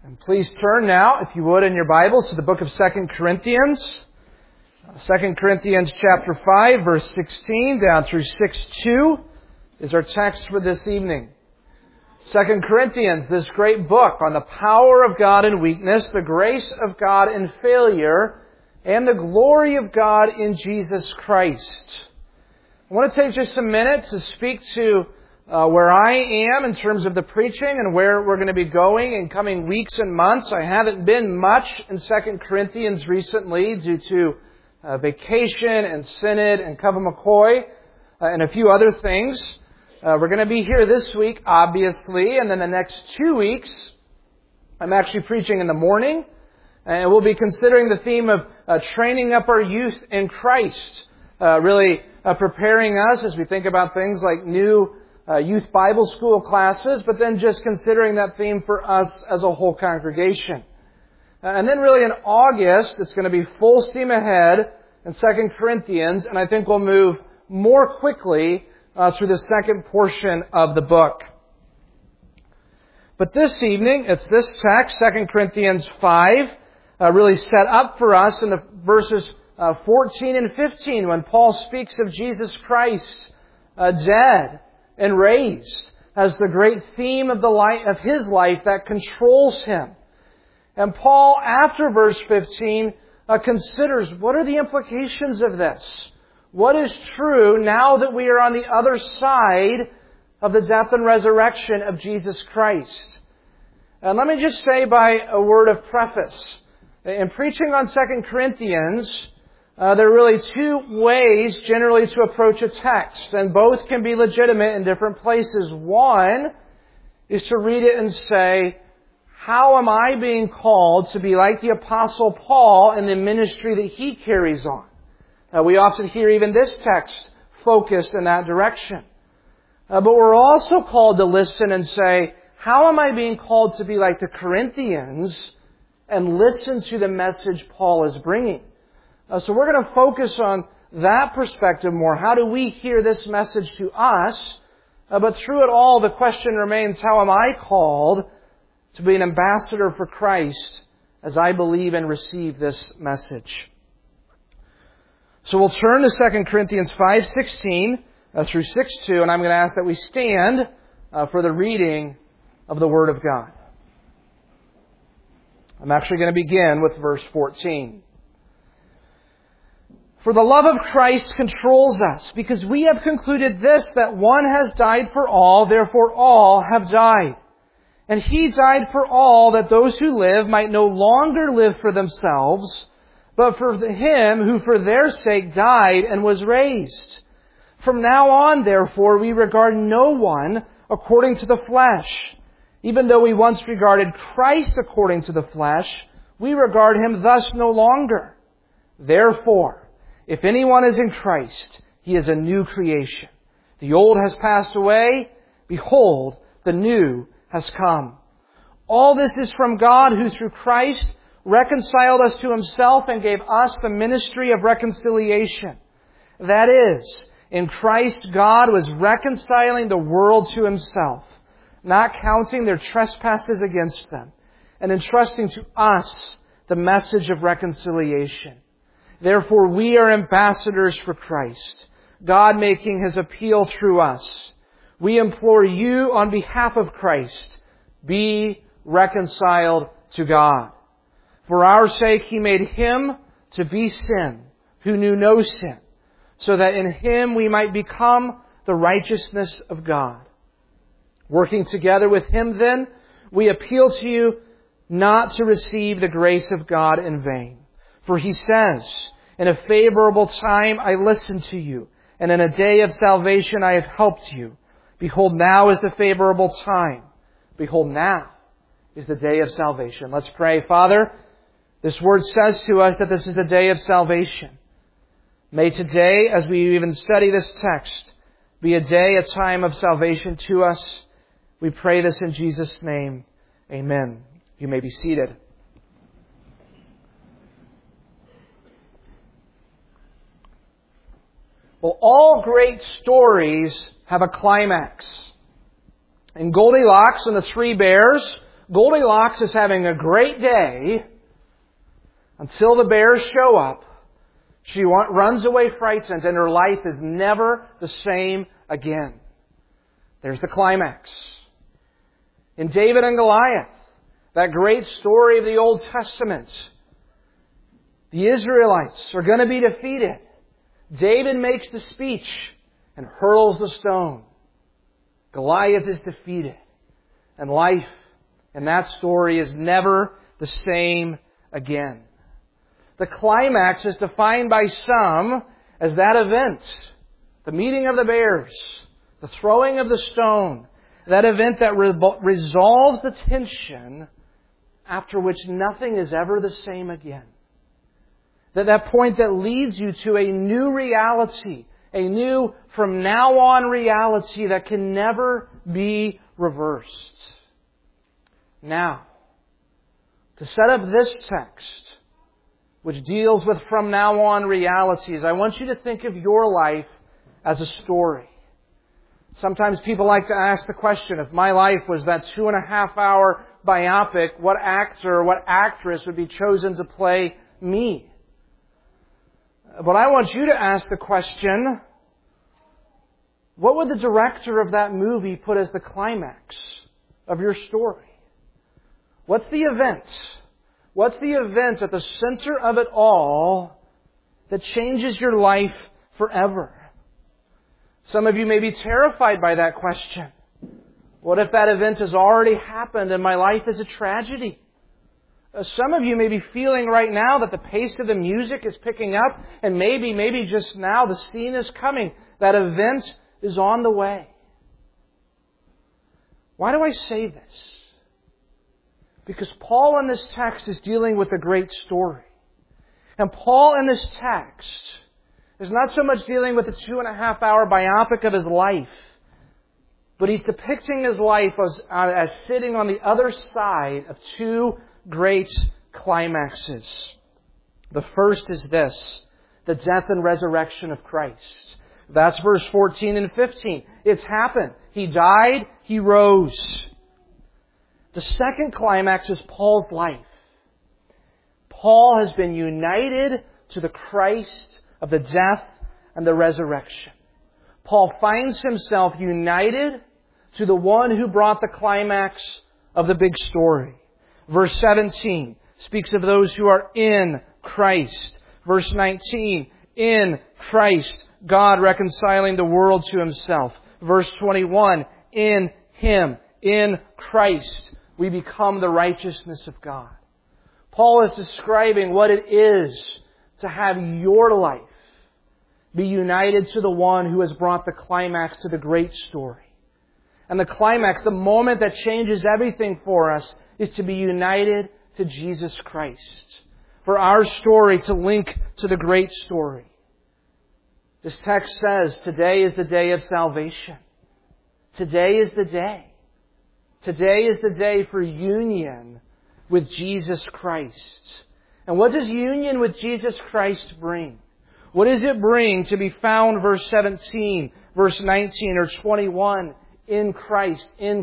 Please turn now, if you would, in your Bibles to the book of 2 Corinthians. 2 Corinthians chapter 5, verse 16 down through 6:2 is our text for this evening. 2 Corinthians, this great book on the power of God in weakness, the grace of God in failure, and the glory of God in Jesus Christ. I want to take just a minute to speak to where I am in terms of the preaching and where we're going to be going in coming weeks and months. I haven't been much in 2 Corinthians recently due to vacation and synod and Cover McCoy and a few other things. We're going to be here this week, obviously, and then the next 2 weeks I'm actually preaching in the morning, and we'll be considering the theme of training up our youth in Christ, really preparing us as we think about things like new youth Bible school classes, but then just considering that theme for us as a whole congregation. And then really in August, it's going to be full steam ahead in 2 Corinthians, and I think we'll move more quickly through the second portion of the book. But this evening, it's this text, 2 Corinthians 5, really set up for us in the verses 14 and 15 when Paul speaks of Jesus Christ dead and raised as the great theme of his life that controls him. And Paul, after verse 15, considers what are the implications of this? What is true now that we are on the other side of the death and resurrection of Jesus Christ? And let me just say by a word of preface, in preaching on 2 Corinthians, there are really two ways generally to approach a text, and both can be legitimate in different places. One is to read it and say, how am I being called to be like the Apostle Paul in the ministry that he carries on? We often hear even this text focused in that direction. But we're also called to listen and say, how am I being called to be like the Corinthians and listen to the message Paul is bringing? So we're going to focus on that perspective more. How do we hear this message to us? But through it all, the question remains, how am I called to be an ambassador for Christ as I believe and receive this message? So we'll turn to 2 Corinthians 5:16 through 6:2, and I'm going to ask that we stand for the reading of the Word of God. I'm actually going to begin with verse 14. For the love of Christ controls us, because we have concluded this, that one has died for all, therefore all have died. And He died for all, that those who live might no longer live for themselves, but for Him who for their sake died and was raised. From now on, therefore, we regard no one according to the flesh. Even though we once regarded Christ according to the flesh, we regard Him thus no longer. Therefore, if anyone is in Christ, he is a new creation. The old has passed away. Behold, the new has come. All this is from God, who through Christ reconciled us to Himself and gave us the ministry of reconciliation. That is, in Christ God was reconciling the world to Himself, not counting their trespasses against them, and entrusting to us the message of reconciliation. Therefore, we are ambassadors for Christ, God making His appeal through us. We implore you on behalf of Christ, be reconciled to God. For our sake He made Him to be sin, who knew no sin, so that in Him we might become the righteousness of God. Working together with Him then, we appeal to you not to receive the grace of God in vain. For He says, in a favorable time I listened to you, and in a day of salvation I have helped you. Behold, now is the favorable time. Behold, now is the day of salvation. Let's pray. Father, this word says to us that this is the day of salvation. May today, as we even study this text, be a day, a time of salvation to us. We pray this in Jesus' name. Amen. You may be seated. Well, all great stories have a climax. In Goldilocks and the Three Bears, Goldilocks is having a great day until the bears show up. She runs away frightened, and her life is never the same again. There's the climax. In David and Goliath, that great story of the Old Testament, the Israelites are going to be defeated. David makes the speech and hurls the stone. Goliath is defeated. And life in that story is never the same again. The climax is defined by some as that event, the meeting of the bears, the throwing of the stone, that event that resolves the tension after which nothing is ever the same again. That point that leads you to a new reality, a new from now on reality that can never be reversed. Now, to set up this text, which deals with from now on realities, I want you to think of your life as a story. Sometimes people like to ask the question, if my life was that 2.5-hour biopic, what actor or what actress would be chosen to play me? But I want you to ask the question, what would the director of that movie put as the climax of your story? What's the event? What's the event at the center of it all that changes your life forever? Some of you may be terrified by that question. What if that event has already happened and my life is a tragedy? Some of you may be feeling right now that the pace of the music is picking up and maybe just now the scene is coming. That event is on the way. Why do I say this? Because Paul in this text is dealing with a great story. And Paul in this text is not so much dealing with a 2.5-hour biopic of his life, but he's depicting his life as sitting on the other side of two great climaxes. The first is this, the death and resurrection of Christ. That's verse 14 and 15. It's happened. He died, He rose. The second climax is Paul's life. Paul has been united to the Christ of the death and the resurrection. Paul finds himself united to the one who brought the climax of the big story. Verse 17 speaks of those who are in Christ. Verse 19, in Christ, God reconciling the world to Himself. Verse 21, in Him, in Christ, we become the righteousness of God. Paul is describing what it is to have your life be united to the one who has brought the climax to the great story. And the climax, the moment that changes everything for us, is to be united to Jesus Christ. For our story to link to the great story. This text says, today is the day of salvation. Today is the day. Today is the day for union with Jesus Christ. And what does union with Jesus Christ bring? What does it bring to be found, verse 17, verse 19, or 21, in Christ, in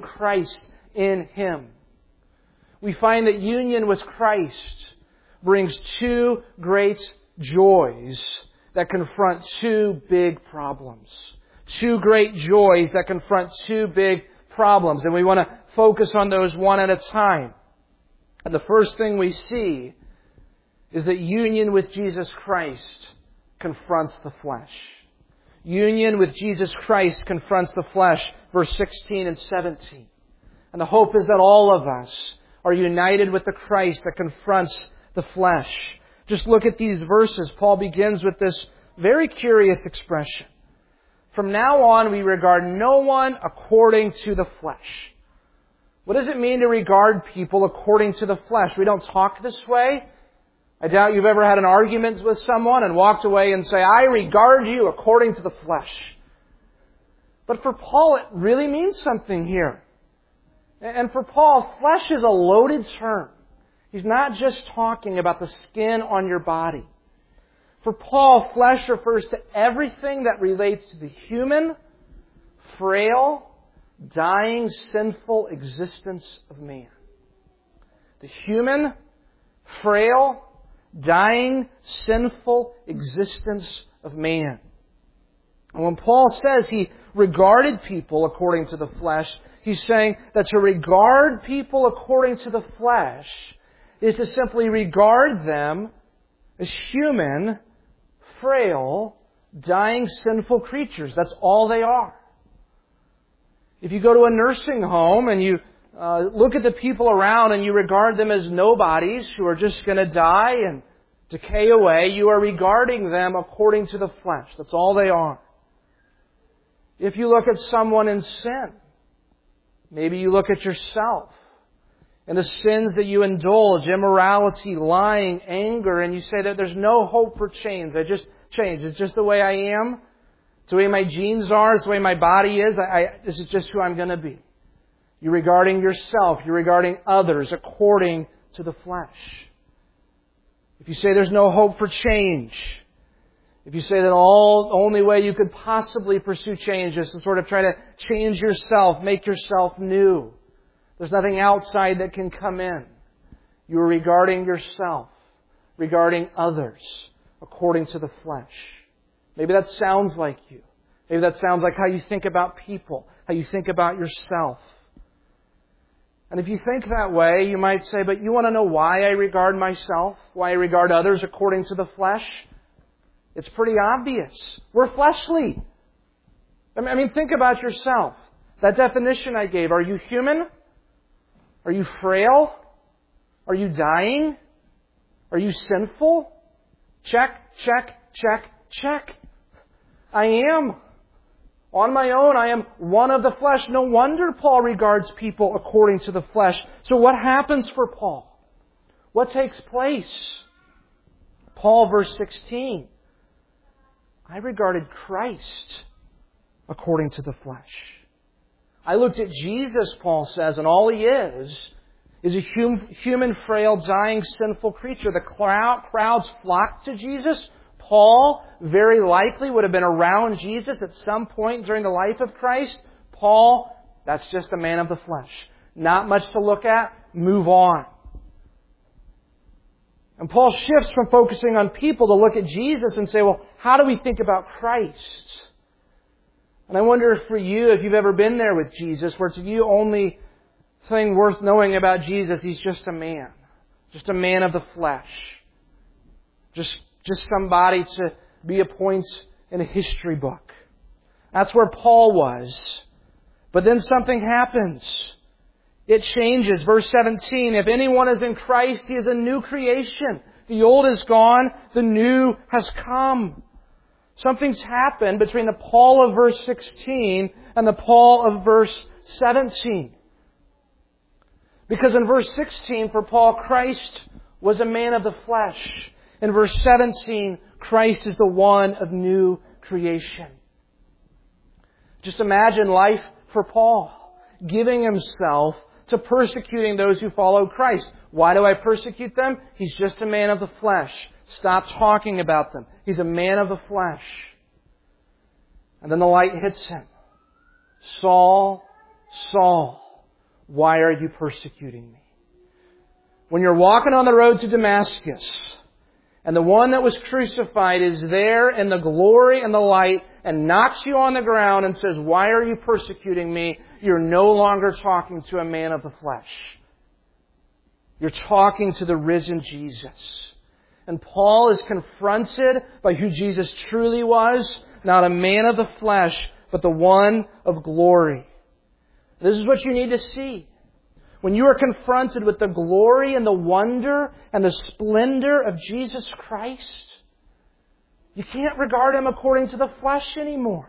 Him? We find that union with Christ brings two great joys that confront two big problems. Two great joys that confront two big problems. And we want to focus on those one at a time. And the first thing we see is that union with Jesus Christ confronts the flesh. Union with Jesus Christ confronts the flesh. Verse 16 and 17. And the hope is that all of us are united with the Christ that confronts the flesh. Just look at these verses. Paul begins with this very curious expression. From now on, we regard no one according to the flesh. What does it mean to regard people according to the flesh? We don't talk this way. I doubt you've ever had an argument with someone and walked away and say, I regard you according to the flesh. But for Paul, it really means something here. And for Paul, flesh is a loaded term. He's not just talking about the skin on your body. For Paul, flesh refers to everything that relates to the human, frail, dying, sinful existence of man. the human, frail, dying, sinful existence of man. And when Paul says he regarded people according to the flesh, he's saying that to regard people according to the flesh is to simply regard them as human, frail, dying, sinful creatures. That's all they are. If you go to a nursing home and you look at the people around and you regard them as nobodies who are just going to die and decay away, you are regarding them according to the flesh. That's all they are. If you look at someone in sin, maybe you look at yourself and the sins that you indulge, immorality, lying, anger, and you say that there's no hope for change. It's just the way I am. It's the way my genes are. It's the way my body is. This is just who I'm going to be. You're regarding yourself. You're regarding others according to the flesh. If you say there's no hope for change, if you say that the only way you could possibly pursue change is to sort of try to change yourself, make yourself new, there's nothing outside that can come in. You are regarding yourself, regarding others according to the flesh. Maybe that sounds like you. Maybe that sounds like how you think about people, how you think about yourself. And if you think that way, you might say, but you want to know why I regard myself, why I regard others according to the flesh? It's pretty obvious. We're fleshly. I mean, think about yourself. That definition I gave, are you human? Are you frail? Are you dying? Are you sinful? Check, check, check, check. I am. On my own, I am one of the flesh. No wonder Paul regards people according to the flesh. So what happens for Paul? What takes place? Paul, verse 16. I regarded Christ according to the flesh. I looked at Jesus, Paul says, and all He is a human, frail, dying, sinful creature. The crowds flocked to Jesus. Paul very likely would have been around Jesus at some point during the life of Christ. Paul, that's just a man of the flesh. Not much to look at. Move on. And Paul shifts from focusing on people to look at Jesus and say, well, how do we think about Christ? And I wonder if for you, if you've ever been there with Jesus, where to you only thing worth knowing about Jesus, He's just a man. Just a man of the flesh. Just somebody to be a point in a history book. That's where Paul was. But then something happens. It changes. Verse 17, if anyone is in Christ, he is a new creation. The old is gone, the new has come. Something's happened between the Paul of verse 16 and the Paul of verse 17. Because in verse 16, for Paul, Christ was a man of the flesh. In verse 17, Christ is the one of new creation. Just imagine life for Paul, giving himself to persecuting those who follow Christ. Why do I persecute them? He's just a man of the flesh. Stop talking about them. He's a man of the flesh. And then the light hits him. Saul, Saul, why are you persecuting me? When you're walking on the road to Damascus, and the one that was crucified is there in the glory and the light and knocks you on the ground and says, why are you persecuting me? You're no longer talking to a man of the flesh. You're talking to the risen Jesus. And Paul is confronted by who Jesus truly was, not a man of the flesh, but the one of glory. This is what you need to see. When you are confronted with the glory and the wonder and the splendor of Jesus Christ, you can't regard Him according to the flesh anymore.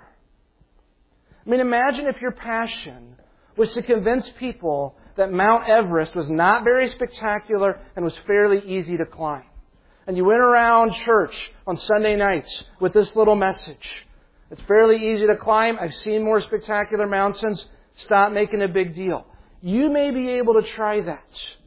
I mean, imagine if your passion was to convince people that Mount Everest was not very spectacular and was fairly easy to climb. And you went around church on Sunday nights with this little message. It's fairly easy to climb. I've seen more spectacular mountains. Stop making a big deal. You may be able to try that.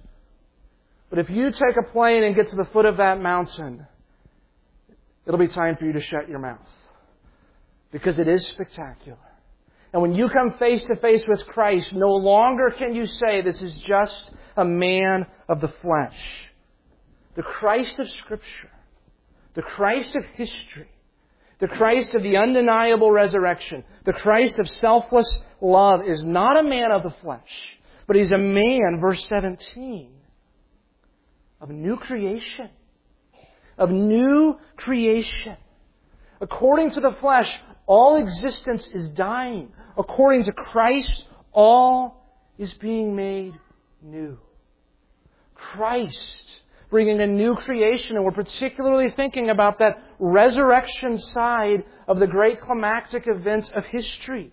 But if you take a plane and get to the foot of that mountain, it'll be time for you to shut your mouth. Because it is spectacular. And when you come face to face with Christ, no longer can you say this is just a man of the flesh. The Christ of Scripture, the Christ of history, the Christ of the undeniable resurrection, the Christ of selfless love is not a man of the flesh, but He's a man, verse 17, of new creation. Of new creation. According to the flesh, all existence is dying. According to Christ, all is being made new. Christ bringing a new creation, and we're particularly thinking about that resurrection side of the great climactic event of history.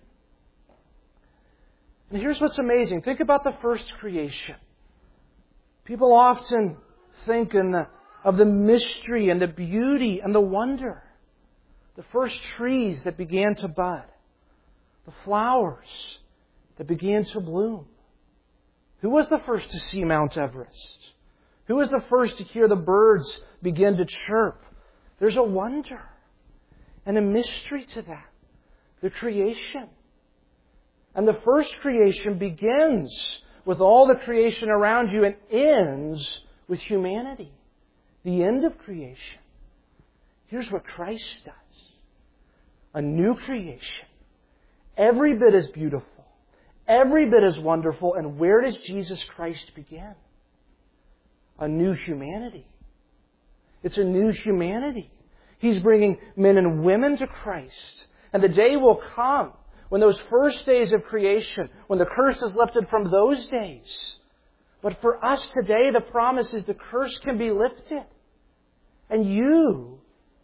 And here's what's amazing. Think about the first creation. People often think of the mystery and the beauty and the wonder. The first trees that began to bud. The flowers that began to bloom. Who was the first to see Mount Everest? Who was the first to hear the birds begin to chirp? There's a wonder and a mystery to that. The creation. And the first creation begins with all the creation around you and ends with humanity. The end of creation. Here's what Christ does. A new creation. Every bit as beautiful. Every bit as wonderful. And where does Jesus Christ begin? A new humanity. It's a new humanity. He's bringing men and women to Christ. And the day will come when those first days of creation, when the curse is lifted from those days. But for us today, the promise is the curse can be lifted. And you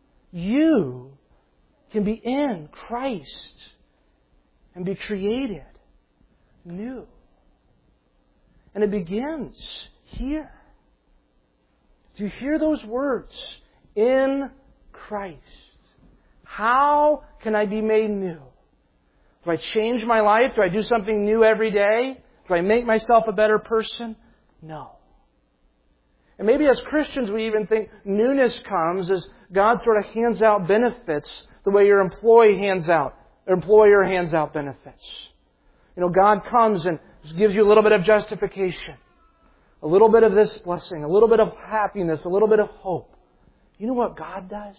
can be in Christ and be created new. And it begins here. Do you hear those words? In Christ. How can I be made new? Do I change my life? Do I do something new every day? Do I make myself a better person? No. And maybe as Christians we even think newness comes as God sort of hands out benefits the way your employer hands out benefits. You know, God comes and gives you a little bit of justification. A little bit of this blessing, a little bit of happiness, a little bit of hope. You know what God does?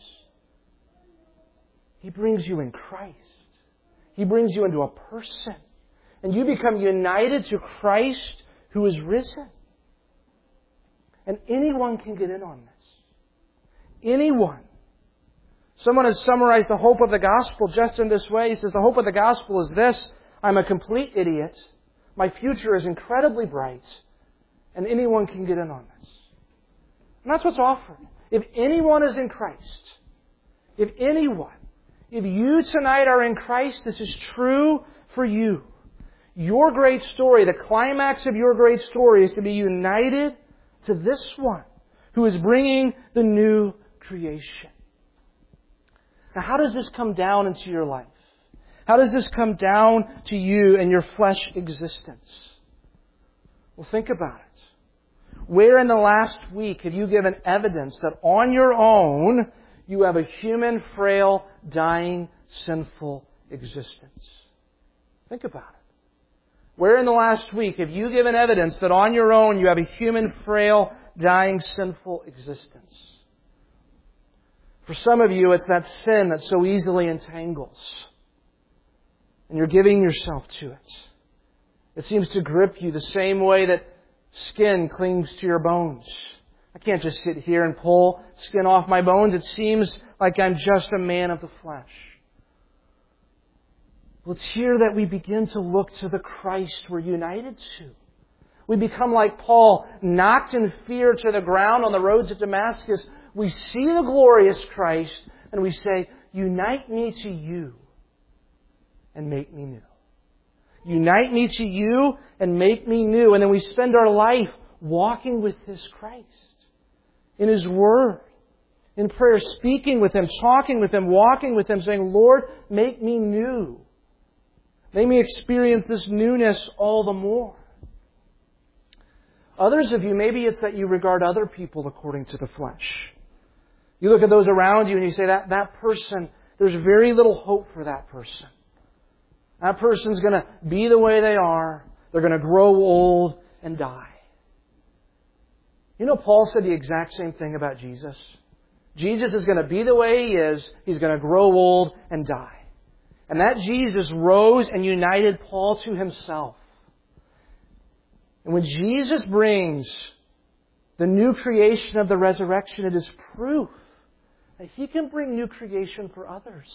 He brings you in Christ. He brings you into a person. And you become united to Christ who is risen. And anyone can get in on this. Anyone. Someone has summarized the hope of the gospel just in this way. He says, the hope of the gospel is this: I'm a complete idiot. My future is incredibly bright. And anyone can get in on this. And that's what's offered. If anyone is in Christ, if you tonight are in Christ, this is true for you. Your great story, the climax of your great story is to be united to this one who is bringing the new creation. Now, how does this come down into your life? How does this come down to you and your flesh existence? Well, think about it. Where in the last week have you given evidence that on your own you have a human, frail, dying, sinful existence? Think about it. Where in the last week have you given evidence that on your own you have a human, frail, dying, sinful existence? For some of you, it's that sin that so easily entangles. And you're giving yourself to it. It seems to grip you the same way that skin clings to your bones. I can't just sit here and pull skin off my bones. It seems like I'm just a man of the flesh. Well, it's here that we begin to look to the Christ we're united to. We become like Paul, knocked in fear to the ground on the roads of Damascus. We see the glorious Christ and we say, unite me to you and make me new. Unite me to you and make me new. And then we spend our life walking with this Christ. In His Word. In prayer, speaking with Him, talking with Him, walking with Him, saying, Lord, make me new. Make me experience this newness all the more. Others of you, maybe it's that you regard other people according to the flesh. You look at those around you and you say, that person, there's very little hope for that person. That person's going to be the way they are. They're going to grow old and die. You know, Paul said the exact same thing about Jesus. Jesus is going to be the way He is. He's going to grow old and die. And that Jesus rose and united Paul to Himself. And when Jesus brings the new creation of the resurrection, it is proof that He can bring new creation for others.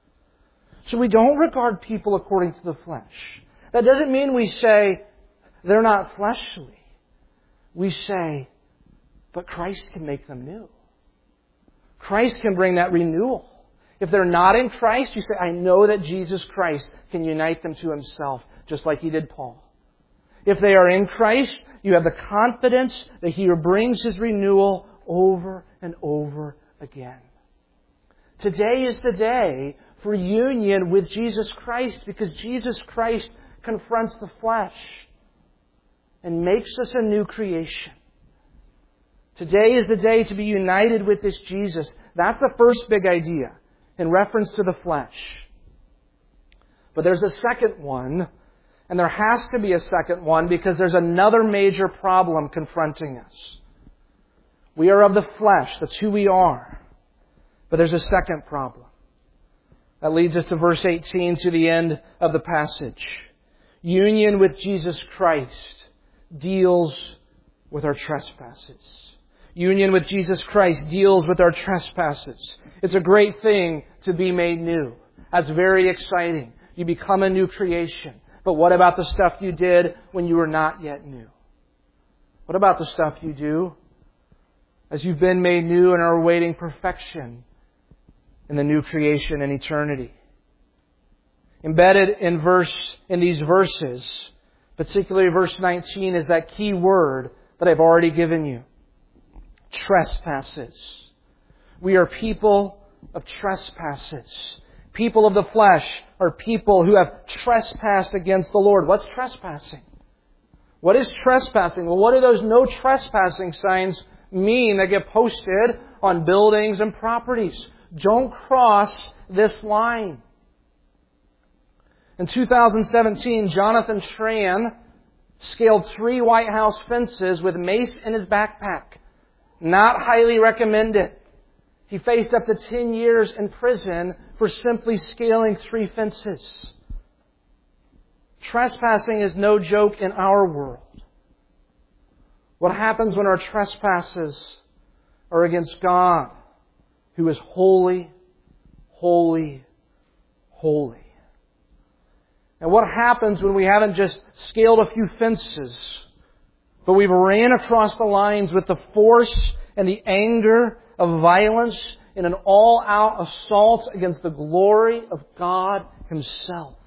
So we don't regard people according to the flesh. That doesn't mean we say they're not fleshly. We say, but Christ can make them new. Christ can bring that renewal. If they're not in Christ, you say, I know that Jesus Christ can unite them to Himself, just like He did Paul. If they are in Christ, you have the confidence that He brings His renewal over and over again. Today is the day for union with Jesus Christ, because Jesus Christ confronts the flesh and makes us a new creation. Today is the day to be united with this Jesus. That's the first big idea in reference to the flesh. But there's a second one, and there has to be a second one because there's another major problem confronting us. We are of the flesh. That's who we are. But there's a second problem. That leads us to verse 18, to the end of the passage. Union with Jesus Christ deals with our trespasses. Union with Jesus Christ deals with our trespasses. It's a great thing to be made new. That's very exciting. You become a new creation. But what about the stuff you did when you were not yet new? What about the stuff you do as you've been made new and are awaiting perfection in the new creation in eternity? Embedded in these verses, particularly verse 19, is that key word that I've already given you. Trespasses. We are people of trespasses. People of the flesh are people who have trespassed against the Lord. What's trespassing? What is trespassing? Well, what do those no trespassing signs mean that get posted on buildings and properties? Don't cross this line. In 2017, Jonathan Tran scaled 3 White House fences with mace in his backpack. Not highly recommended. He faced up to 10 years in prison for simply scaling 3 fences. Trespassing is no joke in our world. What happens when our trespasses are against God, who is holy, holy, holy? And what happens when we haven't just scaled a few fences, but we've ran across the lines with the force and the anger of violence in an all-out assault against the glory of God Himself?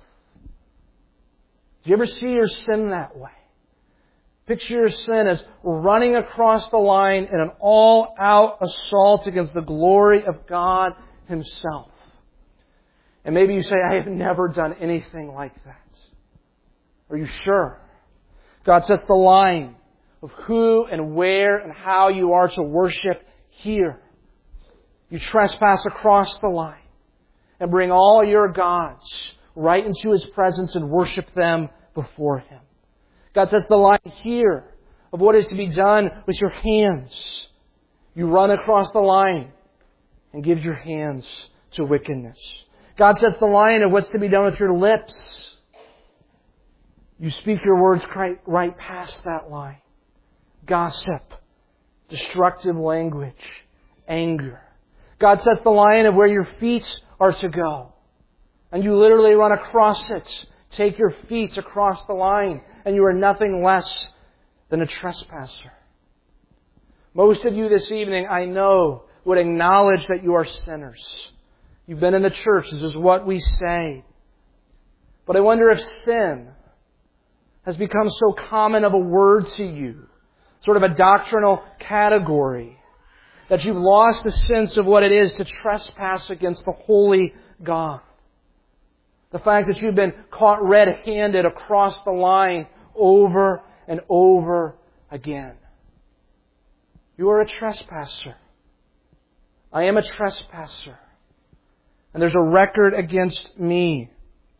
Do you ever see your sin that way? Picture your sin as running across the line in an all-out assault against the glory of God Himself. And maybe you say, I have never done anything like that. Are you sure? God sets the line of who and where and how you are to worship here. You trespass across the line and bring all your gods right into His presence and worship them before Him. God sets the line here of what is to be done with your hands. You run across the line and give your hands to wickedness. God sets the line of what's to be done with your lips. You speak your words right past that line. Gossip, destructive language, anger. God sets the line of where your feet are to go. And you literally run across it. Take your feet across the line. And you are nothing less than a trespasser. Most of you this evening, I know, would acknowledge that you are sinners. You've been in the church. This is what we say. But I wonder if sin has become so common of a word to you, sort of a doctrinal category, that you've lost the sense of what it is to trespass against the holy God. The fact that you've been caught red-handed across the line over and over again. You are a trespasser. I am a trespasser. And there's a record against me.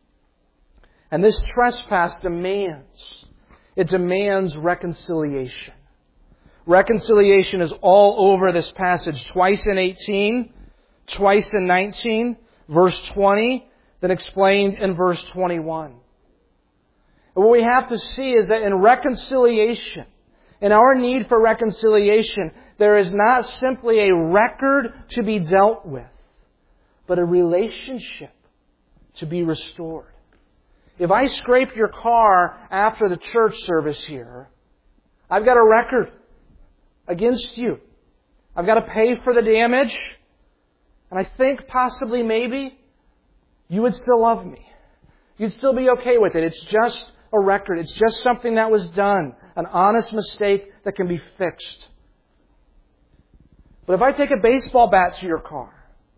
And this trespass demands reconciliation. Reconciliation is all over this passage, twice in 18, twice in 19, verse 20, then explained in verse 21. And what we have to see is that in reconciliation, in our need for reconciliation, there is not simply a record to be dealt with, but a relationship to be restored. If I scrape your car after the church service here, I've got a record against you. I've got to pay for the damage. And I think possibly maybe you would still love me. You'd still be okay with it. It's just a record. It's just something that was done. An honest mistake that can be fixed. But if I take a baseball bat to your car,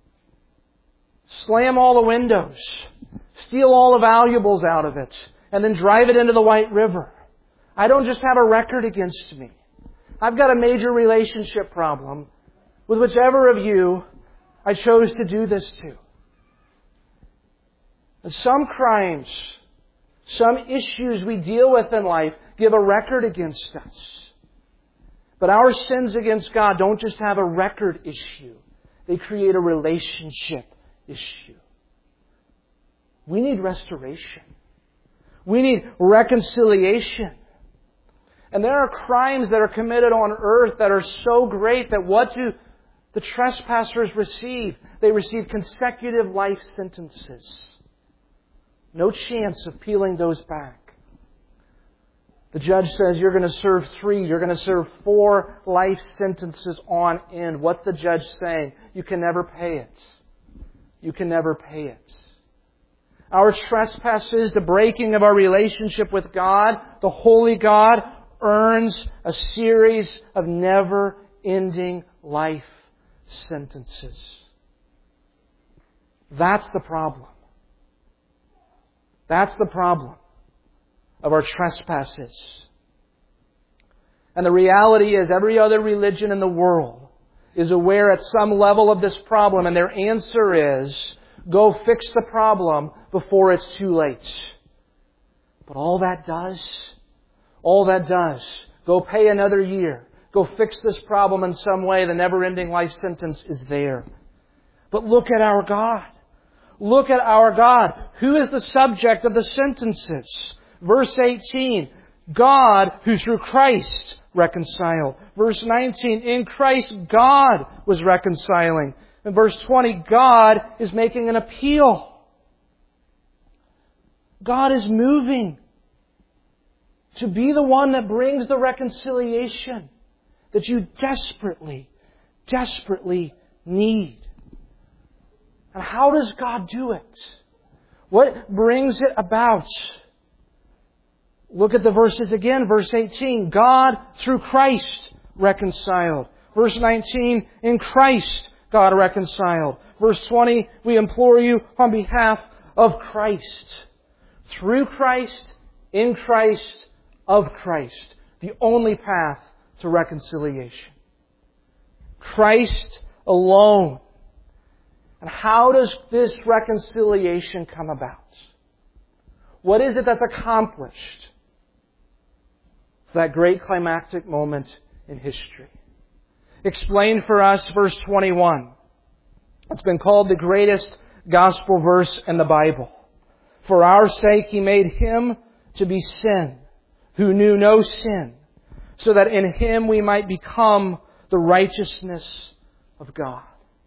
slam all the windows, steal all the valuables out of it, and then drive it into the White River, I don't just have a record against me. I've got a major relationship problem with whichever of you I chose to do this to. And some crimes, some issues we deal with in life give a record against us. But our sins against God don't just have a record issue. They create a relationship issue. We need restoration. We need reconciliation. And there are crimes that are committed on earth that are so great that what do the trespassers receive? They receive consecutive life sentences. No chance of peeling those back. The judge says you're going to serve 3, you're going to serve 4 life sentences on end. What's the judge saying? You can never pay it. You can never pay it. Our trespasses, the breaking of our relationship with God, the holy God, earns a series of never-ending life sentences. That's the problem. That's the problem of our trespasses. And the reality is every other religion in the world is aware at some level of this problem, and their answer is, go fix the problem before it's too late. But all that does, go pay another year. Go fix this problem in some way. The never-ending life sentence is there. But look at our God. Look at our God. Who is the subject of the sentences? Verse 18, God who through Christ reconciled. Verse 19, in Christ God was reconciling. In verse 20, God is making an appeal. God is moving to be the one that brings the reconciliation that you desperately, desperately need. And how does God do it? What brings it about? Look at the verses again. Verse 18, God through Christ reconciled. Verse 19, in Christ God reconciled. Verse 20, we implore you on behalf of Christ. Through Christ, in Christ, of Christ. The only path to reconciliation. Christ alone. And how does this reconciliation come about? What is it that's accomplished? It's that great climactic moment in history. Explained for us, verse 21. It's been called the greatest gospel verse in the Bible. For our sake He made Him to be sin, who knew no sin, so that in Him we might become the righteousness of God.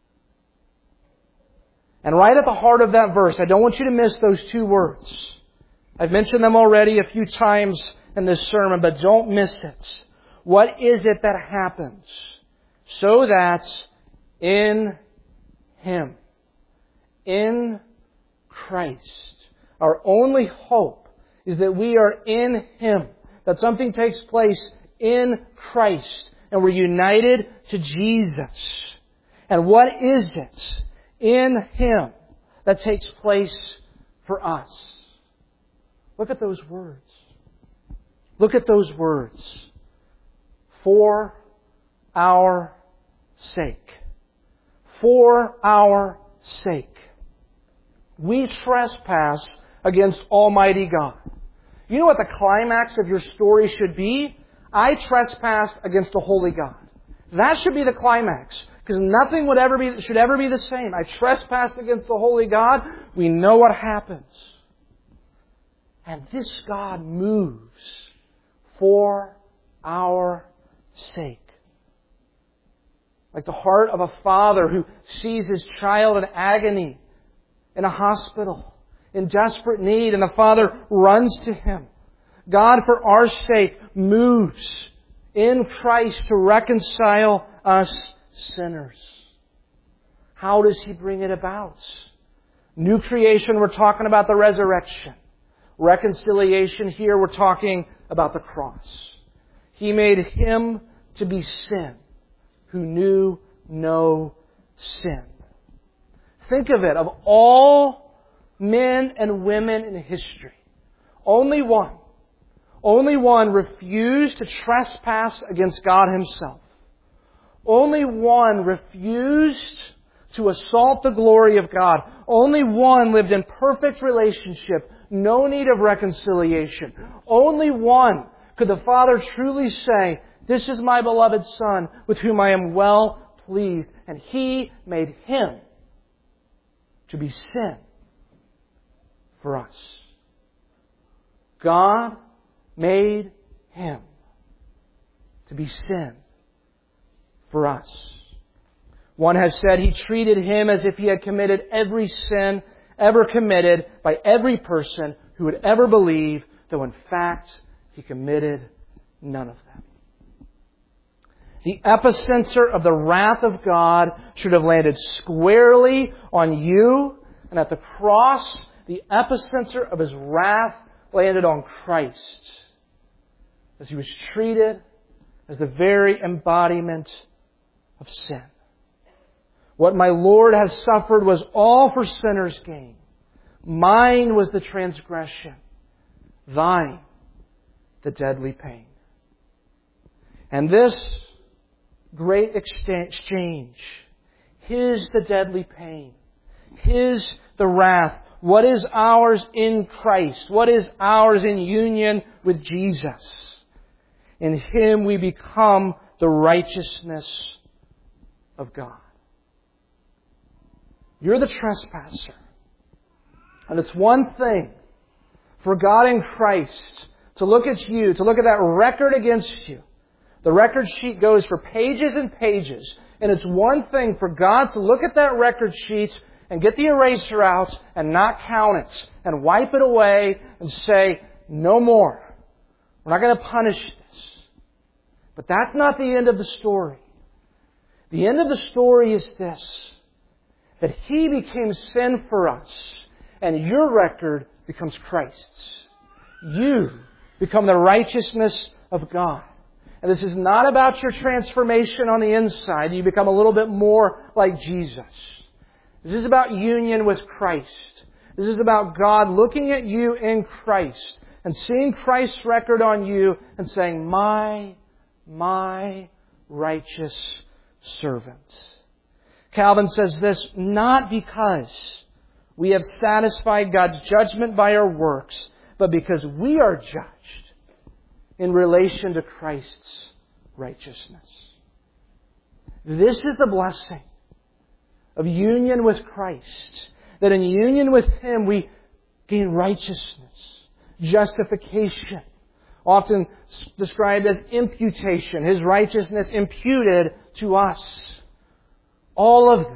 And right at the heart of that verse, I don't want you to miss those 2 words. I've mentioned them already a few times in this sermon, but don't miss it. What is it that happens? So that in Him, in Christ, our only hope is that we are in Him, that something takes place in Christ, and we're united to Jesus. And what is it in Him that takes place for us? Look at those words. Look at those words. For our sake. For our sake. We trespass against Almighty God. You know what the climax of your story should be? I trespassed against a holy God. That should be the climax, because nothing should ever be the same. I trespassed against the holy God. We know what happens. And this God moves for our sake. Like the heart of a father who sees his child in agony in a hospital, in desperate need, and the father runs to him. God, for our sake, moves in Christ to reconcile us sinners. How does He bring it about? New creation, we're talking about the resurrection. Reconciliation, here we're talking about the cross. He made Him to be sin who knew no sin. Think of it, of all men and women in history, only one refused to trespass against God Himself. Only one refused to assault the glory of God. Only one lived in perfect relationship, no need of reconciliation. Only one could the Father truly say, "This is my beloved Son, with whom I am well pleased." And He made Him to be sin for us. God made Him to be sin for us. One has said He treated Him as if He had committed every sin ever committed by every person who would ever believe, though in fact He committed none of them. The epicenter of the wrath of God should have landed squarely on you, and at the cross, the epicenter of His wrath landed on Christ, as He was treated as the very embodiment of sin. What my Lord has suffered was all for sinners' gain. Mine was the transgression, thine the deadly pain. And this great exchange, His the deadly pain, His the wrath, what is ours in Christ, what is ours in union with Jesus. In Him we become the righteousness of God. You're the trespasser. And it's one thing for God in Christ to look at you, to look at that record against you. The record sheet goes for pages and pages. And it's one thing for God to look at that record sheet and get the eraser out and not count it and wipe it away and say, "No more. We're not going to punish this." But that's not the end of the story. The end of the story is this: that He became sin for us, and your record becomes Christ's. You become the righteousness of God. And this is not about your transformation on the inside. You become a little bit more like Jesus. This is about union with Christ. This is about God looking at you in Christ and seeing Christ's record on you and saying, my righteous servant. Calvin says this, not because we have satisfied God's judgment by our works, but because we are judged in relation to Christ's righteousness. This is the blessing of union with Christ, that in union with Him we gain righteousness, justification, often described as imputation, His righteousness imputed to us. All of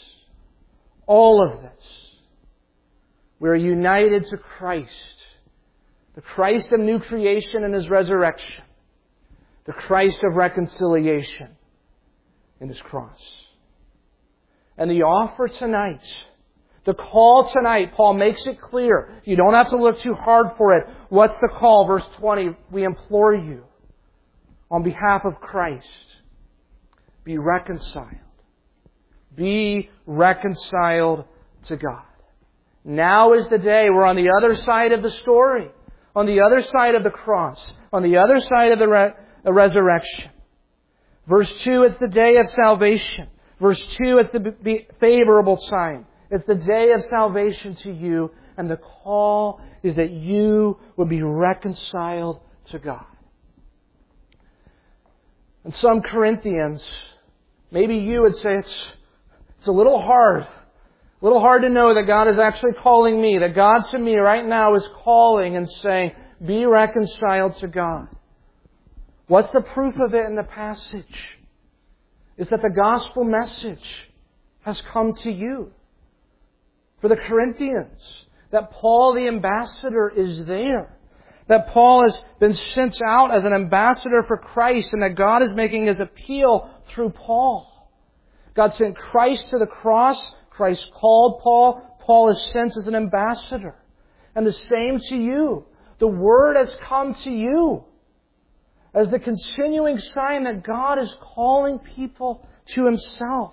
this, we're united to Christ, the Christ of new creation and His resurrection, the Christ of reconciliation in His cross. And the offer tonight, the call tonight, Paul makes it clear. You don't have to look too hard for it. What's the call? Verse 20, we implore you on behalf of Christ, be reconciled. Be reconciled to God. Now is the day. We're on the other side of the story. On the other side of the cross. On the other side of the resurrection. Verse 2, it's the day of salvation. Verse 2, it's the favorable time. It's the day of salvation to you. And the call is that you would be reconciled to God. And some Corinthians, maybe you would say it's a little hard. A little hard to know that God is actually calling me, that God to me right now is calling and saying, be reconciled to God. What's the proof of it in the passage? Is that the gospel message has come to you. For the Corinthians, that Paul the ambassador is there. That Paul has been sent out as an ambassador for Christ and that God is making His appeal through Paul. God sent Christ to the cross. Christ called Paul. Paul is sent as an ambassador. And the same to you. The Word has come to you as the continuing sign that God is calling people to Himself.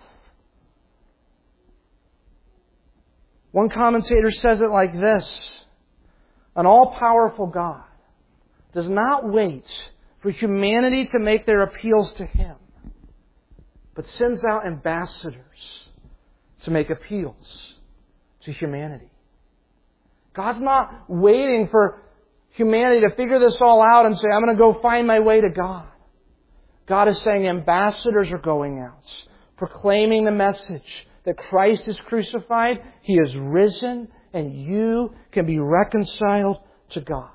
One commentator says it like this: an all-powerful God does not wait for humanity to make their appeals to Him, but sends out ambassadors to make appeals to humanity. God's not waiting for humanity to figure this all out and say, I'm going to go find my way to God. God is saying ambassadors are going out, proclaiming the message that Christ is crucified, He is risen, and you can be reconciled to God.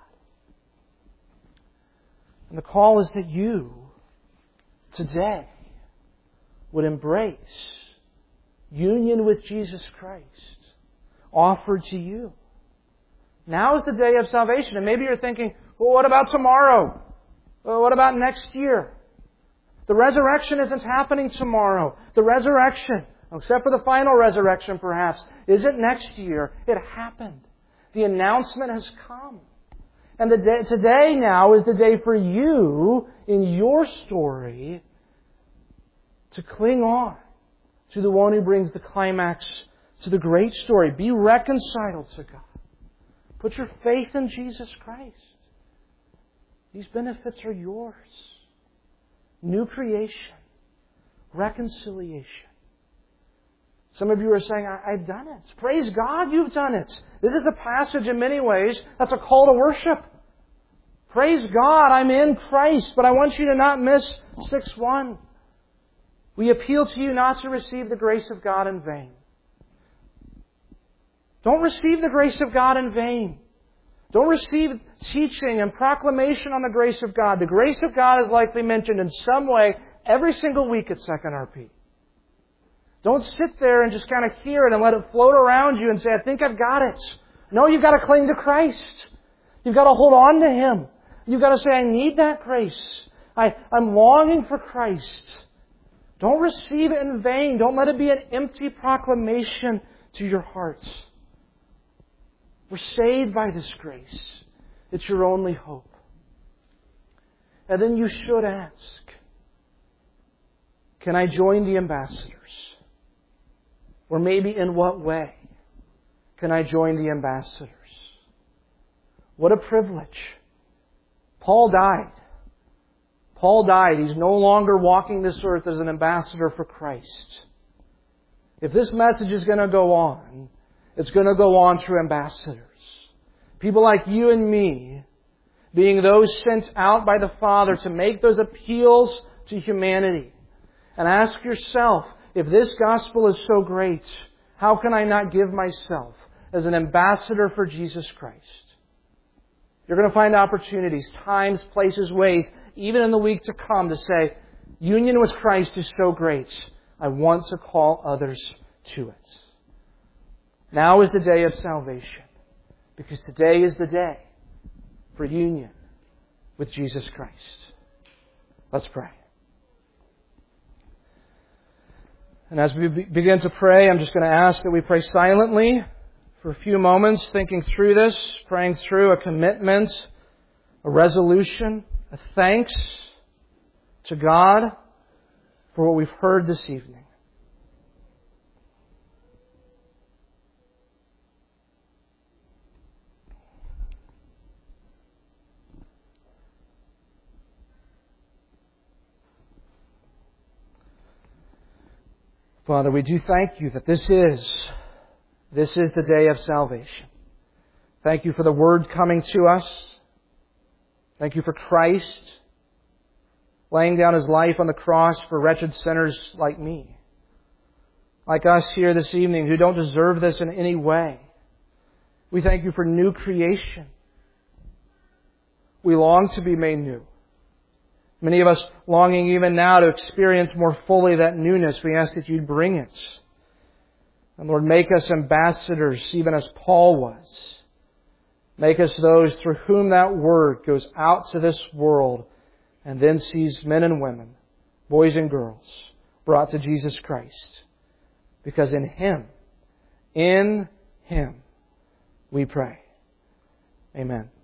And the call is that you, today, would embrace union with Jesus Christ offered to you. Now is the day of salvation. And maybe you're thinking, well, what about tomorrow? Well, what about next year? The resurrection isn't happening tomorrow. The resurrection, except for the final resurrection perhaps, isn't next year. It happened. The announcement has come. And today now is the day for you, in your story, to cling on to the one who brings the climax to the great story. Be reconciled to God. Put your faith in Jesus Christ. These benefits are yours. New creation. Reconciliation. Some of you are saying, I've done it. Praise God, you've done it. This is a passage in many ways that's a call to worship. Praise God, I'm in Christ, but I want you to not miss 6:1. We appeal to you not to receive the grace of God in vain. Don't receive the grace of God in vain. Don't receive teaching and proclamation on the grace of God. The grace of God is likely mentioned in some way every single week at 2nd RP. Don't sit there and just kind of hear it and let it float around you and say, I think I've got it. No, you've got to cling to Christ. You've got to hold on to Him. You've got to say, I need that grace. I'm longing for Christ. Don't receive it in vain. Don't let it be an empty proclamation to your hearts. We're saved by this grace. It's your only hope. And then you should ask, can I join the ambassadors? Or maybe in what way can I join the ambassadors? What a privilege. Paul died. Paul died. He's no longer walking this earth as an ambassador for Christ. If this message is going to go on, it's going to go on through ambassadors. People like you and me, being those sent out by the Father to make those appeals to humanity. And ask yourself, if this gospel is so great, how can I not give myself as an ambassador for Jesus Christ? You're going to find opportunities, times, places, ways, even in the week to come, to say, union with Christ is so great, I want to call others to it. Now is the day of salvation, because today is the day for union with Jesus Christ. Let's pray. And as we begin to pray, I'm just going to ask that we pray silently for a few moments, thinking through this, praying through a commitment, a resolution, a thanks to God for what we've heard this evening. Father, we do thank You that this is the day of salvation. Thank You for the Word coming to us. Thank You for Christ. laying down His life on the cross for wretched sinners like me, like us here this evening who don't deserve this in any way. We thank You for new creation. We long to be made new. Many of us longing even now to experience more fully that newness. We ask that You'd bring it. And Lord, make us ambassadors, even as Paul was. Make us those through whom that Word goes out to this world and then sees men and women, boys and girls, brought to Jesus Christ. Because in Him, we pray. Amen.